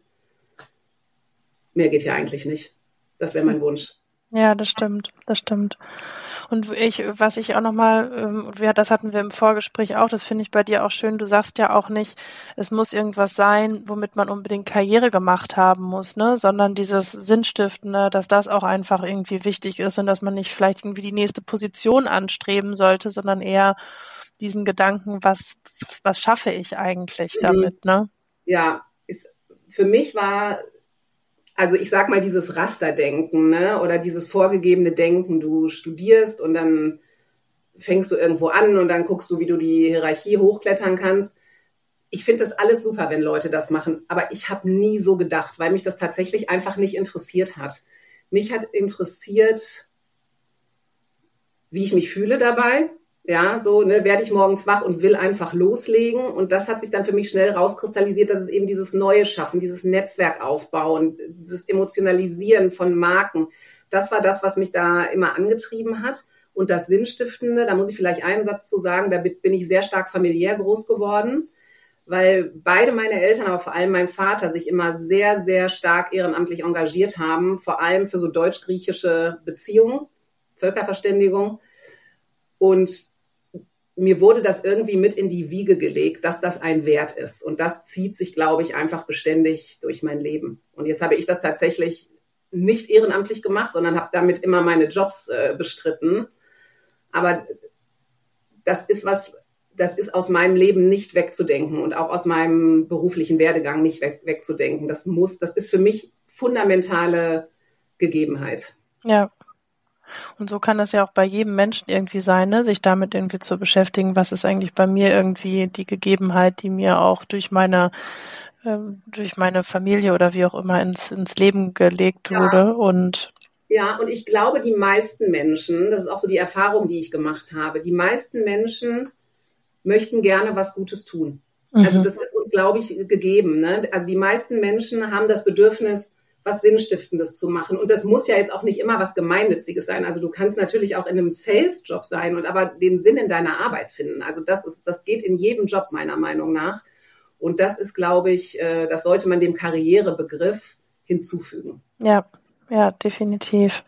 Mehr geht ja eigentlich nicht. Das wäre mein Wunsch. Ja, das stimmt, das stimmt. Und ich, was ich auch nochmal, ja, das hatten wir im Vorgespräch auch, das finde ich bei dir auch schön, du sagst ja auch nicht, es muss irgendwas sein, womit man unbedingt Karriere gemacht haben muss, ne, sondern dieses Sinnstiftende, dass das auch einfach irgendwie wichtig ist und dass man nicht vielleicht irgendwie die nächste Position anstreben sollte, sondern eher diesen Gedanken, was, was schaffe ich eigentlich damit, ne? Ja, ist, für mich war, also ich sag mal dieses Rasterdenken, ne, oder dieses vorgegebene Denken, du studierst und dann fängst du irgendwo an und dann guckst du, wie du die Hierarchie hochklettern kannst. Ich finde das alles super, wenn Leute das machen, aber ich habe nie so gedacht, weil mich das tatsächlich einfach nicht interessiert hat. Mich hat interessiert, wie ich mich fühle dabei. Ja, so, ne, werde ich morgens wach und will einfach loslegen. Und das hat sich dann für mich schnell rauskristallisiert, dass es eben dieses Neue schaffen, dieses Netzwerk aufbauen, dieses Emotionalisieren von Marken. Das war das, was mich da immer angetrieben hat. Und das Sinnstiftende, da muss ich vielleicht einen Satz zu sagen, da bin ich sehr stark familiär groß geworden, weil beide meine Eltern, aber vor allem mein Vater, sich immer sehr, sehr stark ehrenamtlich engagiert haben, vor allem für so deutsch-griechische Beziehungen, Völkerverständigung. Und mir wurde das irgendwie mit in die Wiege gelegt, dass das ein Wert ist. Und das zieht sich, glaube ich, einfach beständig durch mein Leben. Und jetzt habe ich das tatsächlich nicht ehrenamtlich gemacht, sondern habe damit immer meine Jobs äh, bestritten. Aber das ist was, das ist aus meinem Leben nicht wegzudenken und auch aus meinem beruflichen Werdegang nicht weg, wegzudenken. Das muss, das ist für mich fundamentale Gegebenheit. Ja. Und so kann das ja auch bei jedem Menschen irgendwie sein, ne? Sich damit irgendwie zu beschäftigen, was ist eigentlich bei mir irgendwie die Gegebenheit, die mir auch durch meine äh, durch meine Familie oder wie auch immer ins ins Leben gelegt wurde. Ja. Und ja, und ich glaube, die meisten Menschen, das ist auch so die Erfahrung, die ich gemacht habe, die meisten Menschen möchten gerne was Gutes tun. Mhm. Also das ist uns, glaube ich, gegeben. Ne? Also die meisten Menschen haben das Bedürfnis, was Sinnstiftendes zu machen. Und das muss ja jetzt auch nicht immer was Gemeinnütziges sein. Also du kannst natürlich auch in einem Sales-Job sein und aber den Sinn in deiner Arbeit finden. Also das ist, das geht in jedem Job meiner Meinung nach. Und das ist, glaube ich, das sollte man dem Karrierebegriff hinzufügen. Ja, ja, definitiv.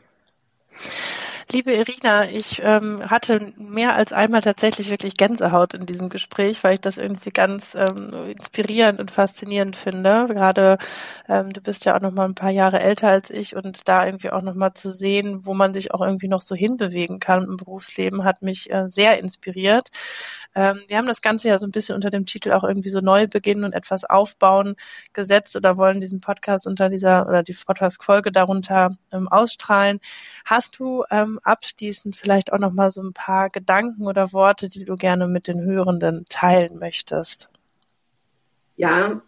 Liebe Irina, ich ähm, hatte mehr als einmal tatsächlich wirklich Gänsehaut in diesem Gespräch, weil ich das irgendwie ganz ähm, inspirierend und faszinierend finde. Gerade ähm, du bist ja auch noch mal ein paar Jahre älter als ich und da irgendwie auch noch mal zu sehen, wo man sich auch irgendwie noch so hinbewegen kann im Berufsleben, hat mich äh, sehr inspiriert. Ähm, wir haben das Ganze ja so ein bisschen unter dem Titel auch irgendwie so neu beginnen und etwas aufbauen gesetzt oder wollen diesen Podcast unter dieser oder die Podcast-Folge darunter ähm, ausstrahlen. Hast du ähm, abschließend vielleicht auch noch mal so ein paar Gedanken oder Worte, die du gerne mit den Hörenden teilen möchtest? Ja,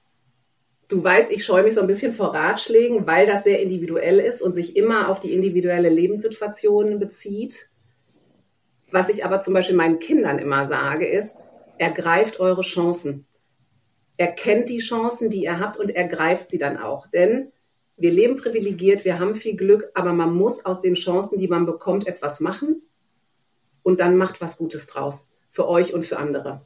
du weißt, ich scheue mich so ein bisschen vor Ratschlägen, weil das sehr individuell ist und sich immer auf die individuelle Lebenssituation bezieht. Was ich aber zum Beispiel meinen Kindern immer sage, ist, ergreift eure Chancen. Erkennt die Chancen, die ihr habt und ergreift sie dann auch. Denn wir leben privilegiert, wir haben viel Glück, aber man muss aus den Chancen, die man bekommt, etwas machen und dann macht was Gutes draus. Für euch und für andere.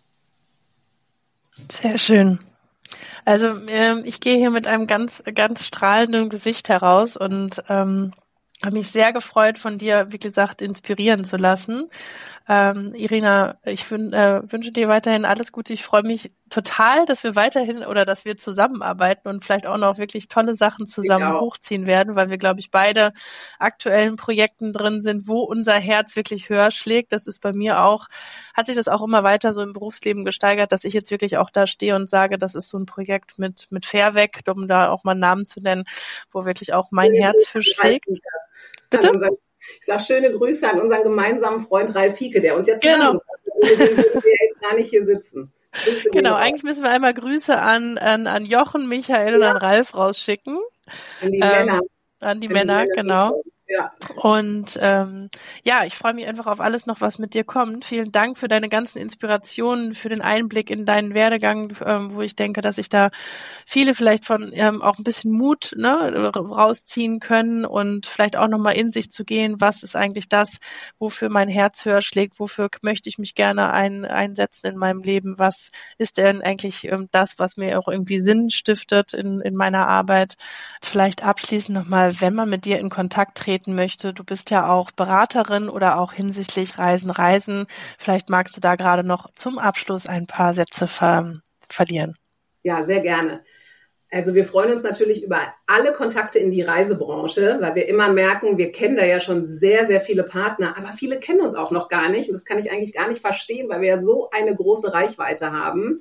Sehr schön. Also ähm, ich gehe hier mit einem ganz, ganz strahlenden Gesicht heraus und ähm, habe mich sehr gefreut, von dir, wie gesagt, inspirieren zu lassen. Ähm, Irina, ich wün- äh, wünsche dir weiterhin alles Gute. Ich freue mich total, dass wir weiterhin oder dass wir zusammenarbeiten und vielleicht auch noch wirklich tolle Sachen zusammen hochziehen werden, weil wir, glaube ich, beide aktuellen Projekten drin sind, wo unser Herz wirklich höher schlägt. Das ist bei mir auch, hat sich das auch immer weiter so im Berufsleben gesteigert, dass ich jetzt wirklich auch da stehe und sage, das ist so ein Projekt mit, mit Fairweg, um da auch mal einen Namen zu nennen, wo wirklich auch mein Herz für schlägt. Bitte? Ich sage schöne Grüße an unseren gemeinsamen Freund Ralf Fieke, der uns jetzt genau. Ohne den würden wir jetzt gar nicht hier sitzen. Grüße genau, eigentlich müssen wir einmal Grüße an, an, an Jochen, Michael ja. und an Ralf rausschicken. An die ähm, Männer. An die an Männer, die Männer genau. Ja. Und ähm, ja, ich freue mich einfach auf alles noch, was mit dir kommt. Vielen Dank für deine ganzen Inspirationen, für den Einblick in deinen Werdegang, ähm, wo ich denke, dass ich da viele vielleicht von ähm, auch ein bisschen Mut ne, rausziehen können und vielleicht auch nochmal in sich zu gehen, was ist eigentlich das, wofür mein Herz höher schlägt, wofür möchte ich mich gerne ein, einsetzen in meinem Leben, was ist denn eigentlich ähm, das, was mir auch irgendwie Sinn stiftet in, in meiner Arbeit. Vielleicht abschließend nochmal, wenn man mit dir in Kontakt treten möchte. Du bist ja auch Beraterin oder auch hinsichtlich Reisen, Reisen. Vielleicht magst du da gerade noch zum Abschluss ein paar Sätze ver- verlieren. Ja, sehr gerne. Also wir freuen uns natürlich über alle Kontakte in die Reisebranche, weil wir immer merken, wir kennen da ja schon sehr, sehr viele Partner, aber viele kennen uns auch noch gar nicht. Und das kann ich eigentlich gar nicht verstehen, weil wir ja so eine große Reichweite haben.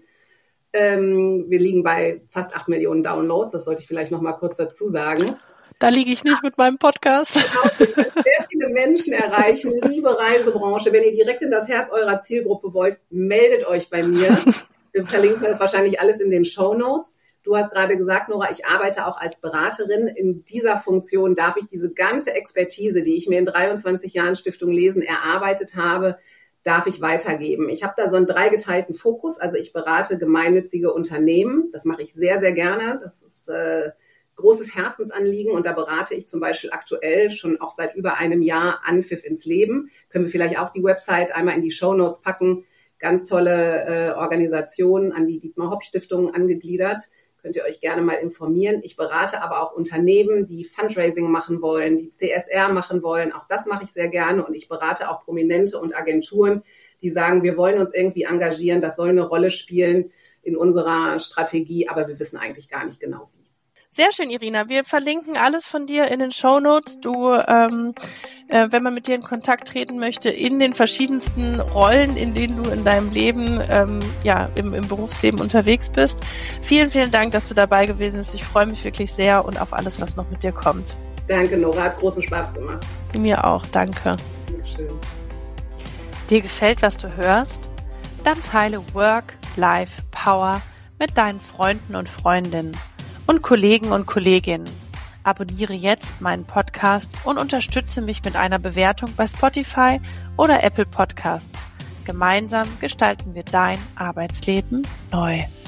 Ähm, wir liegen bei fast acht Millionen Downloads, das sollte ich vielleicht noch mal kurz dazu sagen. Da liege ich nicht mit meinem Podcast. Genau, sehr viele Menschen erreichen. Liebe Reisebranche, wenn ihr direkt in das Herz eurer Zielgruppe wollt, meldet euch bei mir. Wir verlinken das wahrscheinlich alles in den Shownotes. Du hast gerade gesagt, Nora, ich arbeite auch als Beraterin. In dieser Funktion darf ich diese ganze Expertise, die ich mir in dreiundzwanzig Jahren Stiftung Lesen erarbeitet habe, darf ich weitergeben. Ich habe da so einen dreigeteilten Fokus. Also ich berate gemeinnützige Unternehmen. Das mache ich sehr, sehr gerne. Das ist äh, großes Herzensanliegen und da berate ich zum Beispiel aktuell schon auch seit über einem Jahr Anpfiff ins Leben. Können wir vielleicht auch die Website einmal in die Shownotes packen. Ganz tolle äh, Organisation, an die Dietmar-Hopp-Stiftung angegliedert. Könnt ihr euch gerne mal informieren. Ich berate aber auch Unternehmen, die Fundraising machen wollen, die C S R machen wollen. Auch das mache ich sehr gerne und ich berate auch Prominente und Agenturen, die sagen, wir wollen uns irgendwie engagieren, das soll eine Rolle spielen in unserer Strategie, aber wir wissen eigentlich gar nicht genau wie. Sehr schön, Irina. Wir verlinken alles von dir in den Shownotes. Du, ähm, äh, wenn man mit dir in Kontakt treten möchte, in den verschiedensten Rollen, in denen du in deinem Leben, ähm, ja, im, im Berufsleben unterwegs bist. Vielen, vielen Dank, dass du dabei gewesen bist. Ich freue mich wirklich sehr und auf alles, was noch mit dir kommt. Danke, Nora. Hat großen Spaß gemacht. Mir auch. Danke. Dankeschön. Dir gefällt, was du hörst? Dann teile Work, Life, Power mit deinen Freunden und Freundinnen und Kollegen und Kolleginnen. Abonniere jetzt meinen Podcast und unterstütze mich mit einer Bewertung bei Spotify oder Apple Podcasts. Gemeinsam gestalten wir dein Arbeitsleben neu.